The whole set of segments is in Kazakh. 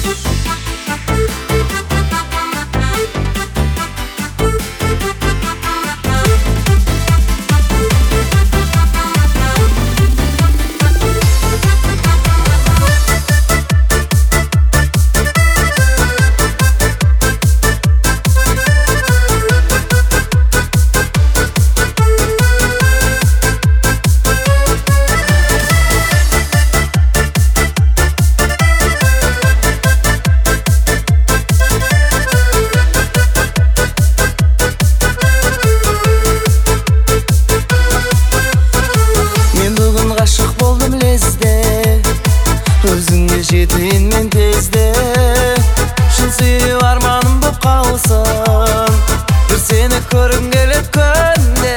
Өзіңе жетейін мен тезде, шын сүйіп арманым боп қалсын, бір сені көргім келеді күнде.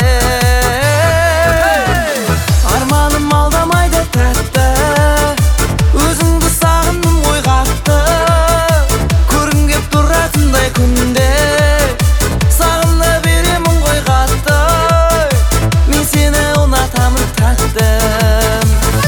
Арманым алдамайды тәтті, өзіңді сағындым ғой қатты, көргім кеп тұратындай күнде, сағына беремін ғой қатты, мен сені ұнатамын тәттім.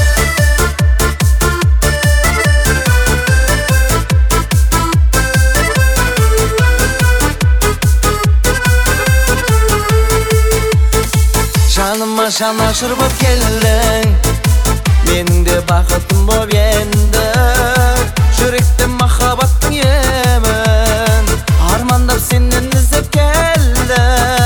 Жаныма жанашыр боп келдің, менің де бақытым боп енді, жүректе махаббаттың емін, армандап сенен іздеп келдім.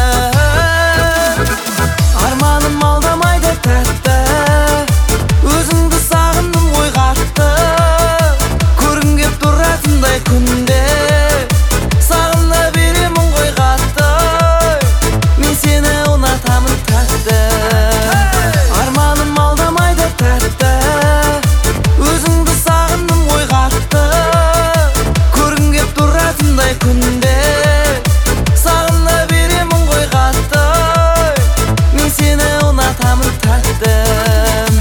Арманым алдамайды тәтті, өзіңді сағындым ғой қатты, көргім кеп тұратындай күнде, сағына беремін ғой қатты, мен сені ұнатамын тәтті. Арманым алдамайды тәтті, өзіңді сағындым ғой қатты, көргім кеп тұратындай күнде, сағына беремін ғой қатты, мен сені ұнатамын тәттім.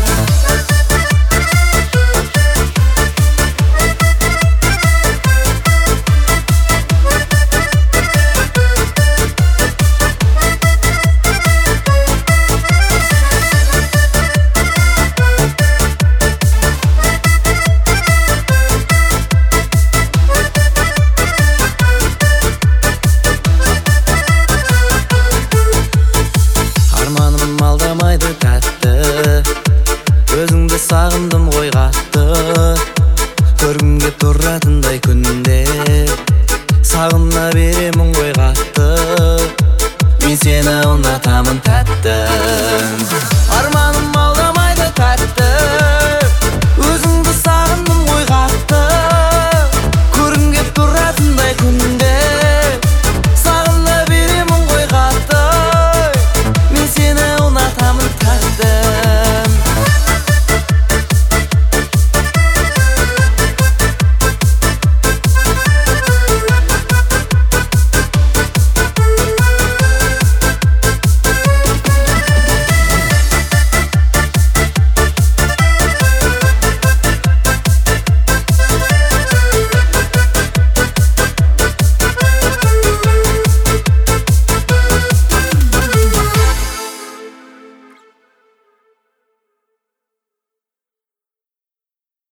Арманым алдамайды тәтті, өзіңді сағындым ғой қатты, көргім кеп тұратындай күнде, сағына беремін ғой қатты, мен сені ұнатамын тәттім.